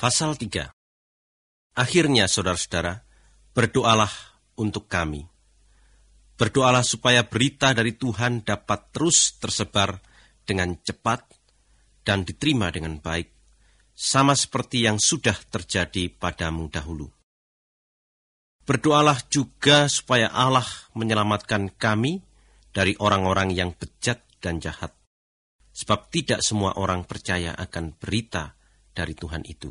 Pasal 3. Akhirnya, saudara-saudara, berdoalah untuk kami. Berdoalah supaya berita dari Tuhan dapat terus tersebar dengan cepat dan diterima dengan baik, sama seperti yang sudah terjadi padamu dahulu. Berdoalah juga supaya Allah menyelamatkan kami dari orang-orang yang bejat dan jahat, sebab tidak semua orang percaya akan berita dari Tuhan itu.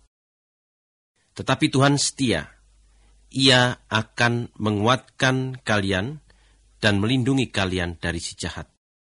Tetapi Tuhan setia. Ia akan menguatkan kalian dan melindungi kalian dari si jahat.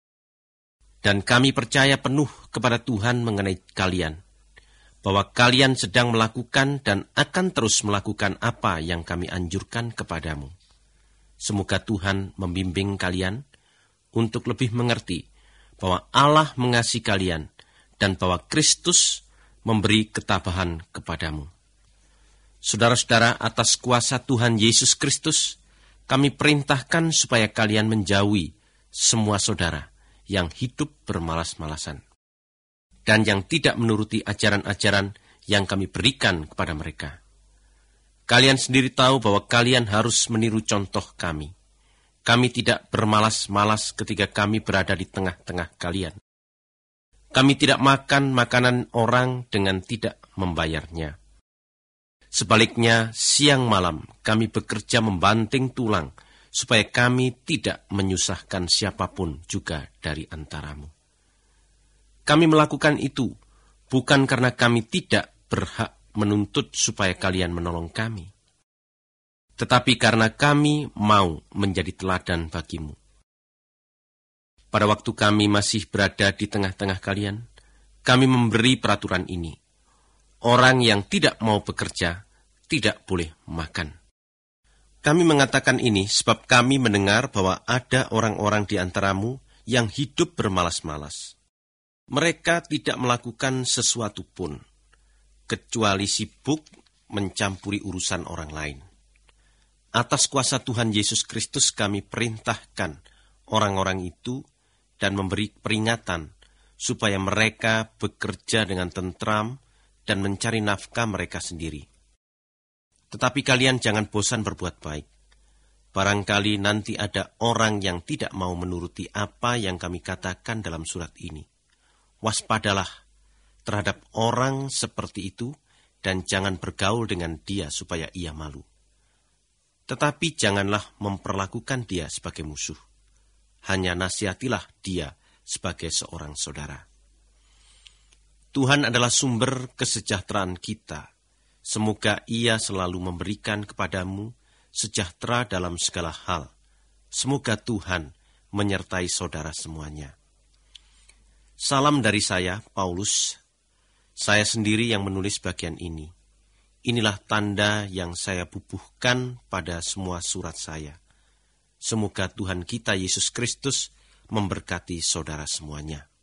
Dan kami percaya penuh kepada Tuhan mengenai kalian, bahwa kalian sedang melakukan dan akan terus melakukan apa yang kami anjurkan kepadamu. Semoga Tuhan membimbing kalian untuk lebih mengerti bahwa Allah mengasihi kalian dan bahwa Kristus memberi ketabahan kepadamu. Saudara-saudara, atas kuasa Tuhan Yesus Kristus, kami perintahkan supaya kalian menjauhi semua saudara yang hidup bermalas-malasan dan yang tidak menuruti ajaran-ajaran yang kami berikan kepada mereka. Kalian sendiri tahu bahwa kalian harus meniru contoh kami. Kami tidak bermalas-malas ketika kami berada di tengah-tengah kalian. Kami tidak makan makanan orang dengan tidak membayarnya. Sebaliknya, siang malam kami bekerja membanting tulang, supaya kami tidak menyusahkan siapapun juga dari antaramu. Kami melakukan itu bukan karena kami tidak berhak menuntut supaya kalian menolong kami, tetapi karena kami mau menjadi teladan bagimu. Pada waktu kami masih berada di tengah-tengah kalian, kami memberi peraturan ini. Orang yang tidak mau bekerja tidak boleh makan. Kami mengatakan ini sebab kami mendengar bahwa ada orang-orang di antaramu yang hidup bermalas-malas. Mereka tidak melakukan sesuatu pun, kecuali sibuk mencampuri urusan orang lain. Atas kuasa Tuhan Yesus Kristus kami perintahkan orang-orang itu dan memberi peringatan supaya mereka bekerja dengan tentram dan mencari nafkah mereka sendiri. Tetapi kalian jangan bosan berbuat baik. Barangkali nanti ada orang yang tidak mau menuruti apa yang kami katakan dalam surat ini. Waspadalah terhadap orang seperti itu dan jangan bergaul dengan dia supaya ia malu. Tetapi janganlah memperlakukan dia sebagai musuh. Hanya nasihatilah dia sebagai seorang saudara. Tuhan adalah sumber kesejahteraan kita. Semoga Ia selalu memberikan kepadamu sejahtera dalam segala hal. Semoga Tuhan menyertai saudara semuanya. Salam dari saya, Paulus. Saya sendiri yang menulis bagian ini. Inilah tanda yang saya bubuhkan pada semua surat saya. Semoga Tuhan kita Yesus Kristus memberkati saudara semuanya.